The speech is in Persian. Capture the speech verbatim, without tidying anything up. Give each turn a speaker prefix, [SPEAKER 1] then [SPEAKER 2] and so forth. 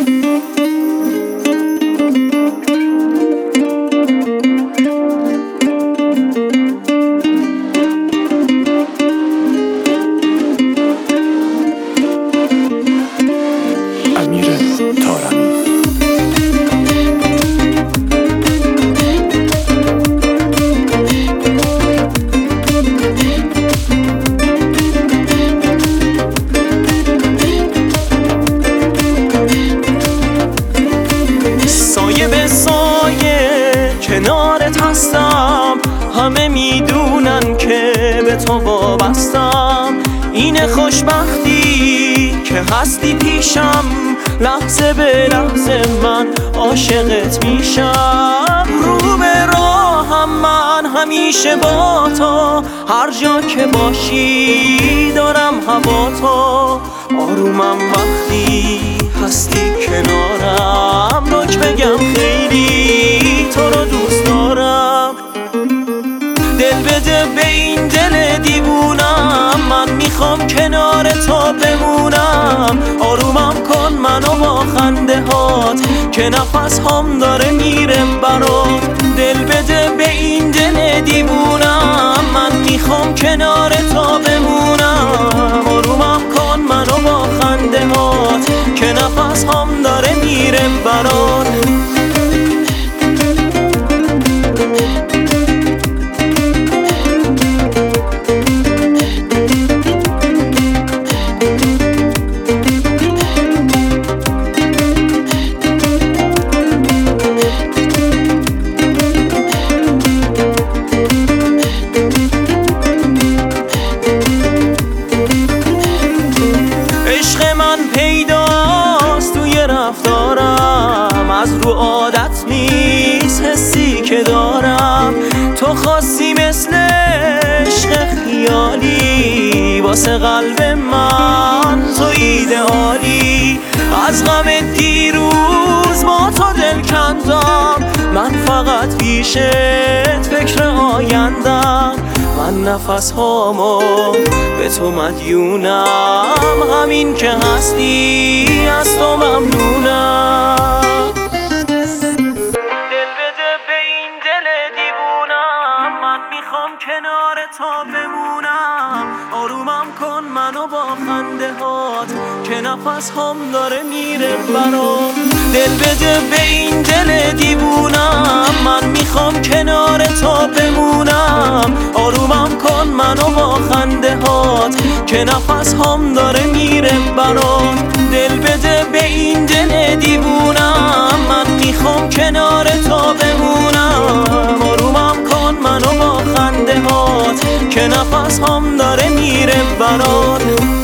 [SPEAKER 1] سایه به سایه کنارت هستم، همه میدونن که به تو وابستم. این خوشبختی که هستی پیشم، لحظه به لحظه من عاشقت میشم. رو به راهم من همیشه با تو، هر جا که باشی دارم هوا تو. آرومم وقتی هستی کنارم، روک بگم خیلی تو رو دوست دارم. دل بده به این دل دیوونم، من میخوام کنار تو بمونم. آرومم کن منو با خنده هات، که نفس هم داره میره برات. دل بده به این دل دیوونم، من میخوام کنار تو بمونم. آرومم کن منو با خنده هات، که نفس هم داره میره برات. عشق من پیداست توی رفتارم، از رو عادت نیست حسی که دارم. تو خواستی مثل عشق خیالی، واسه قلب من تو ایدئالی. از غم دیروز با تو دل کندم، من فقط پیشت فکر آیندم. من نفس هامو به تو مدیونم، همین که هستی از تو ممنونم. دل بده به این دل دیوونم، من میخوام کنار تو بمونم. آرومم کن منو با خنده هات، که نفس هم داره میره برام. دل بده به این دل دیوونم، من میخوام کنار تو بمونم. آرومم کن منو با خنده هات، که نفس هم داره میره برام. دل بده به این دل دیوونم، من میخوام کنار تو بمونم. آرومم کن منو با خنده هات، که نفس هم داره میره برات.